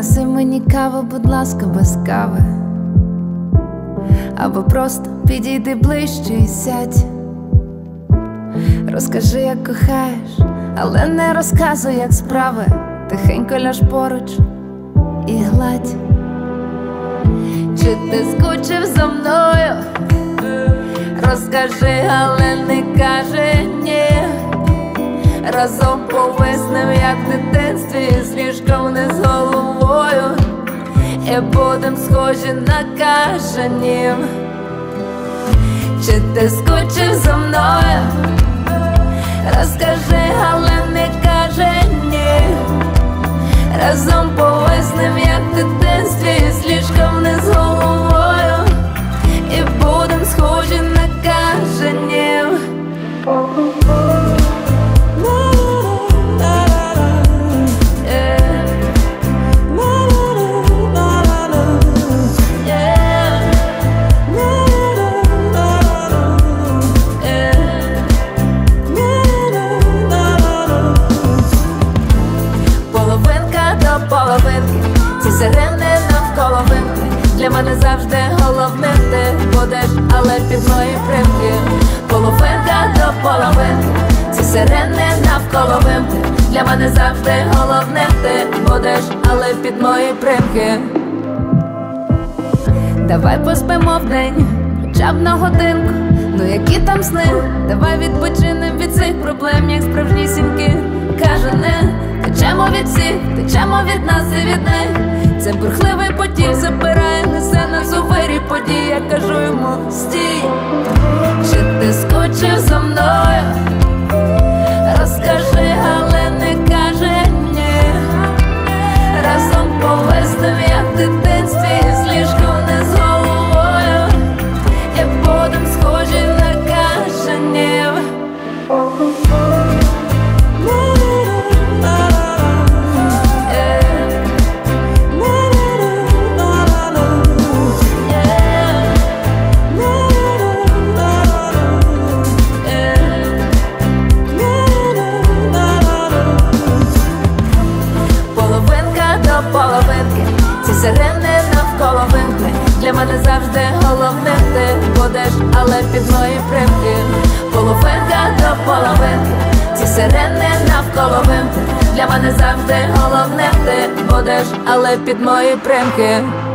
Принеси мені каву, будь ласка, без кави. Або просто підійди ближче і сядь. Розкажи, як кохаєш, але не розказуй, як справи. Тихенько ляж поруч і гладь. Чи ти скучив за мною? Розкажи, але не кажи ні. Разом повиснем, як в дитинстві, з ліжком вниз головою, і будем схожі на кажанів. Чи ти скучив за мною? Розкажи, але не кажи ні. Разом повиснем, як в дитинстві, з ліжком вниз головою, і будем схожі на кажанів. Ці сирени навколо вимки, для мене завжди головним ти будеш, але під мої примки. Половинка до половинки, ці сирени навколо вимки, для мене завжди головним ти будеш, але під мої примки. Давай поспимо вдень, хоча б на годинку. Ну які там сни, давай відпочинем від цих проблем, як справжнісінькі кажани. Течемо від всіх, течемо від нас і від них. Це бурхливий потік забирає, несе нас у вирі подій. Я кажу йому стій. Чи ти скучив за мною? Розкажи, але не кажи ні. Разом повиснем, як в дитинстві, з ліжком вниз головою, і будем схожі на кажанів. Ці сирени навколо вимки, для мене завжди головним ти будеш, але під мої примки. Половинка до половинки, ці сирени навколо вимки, для мене завжди головним ти будеш, але під мої примки.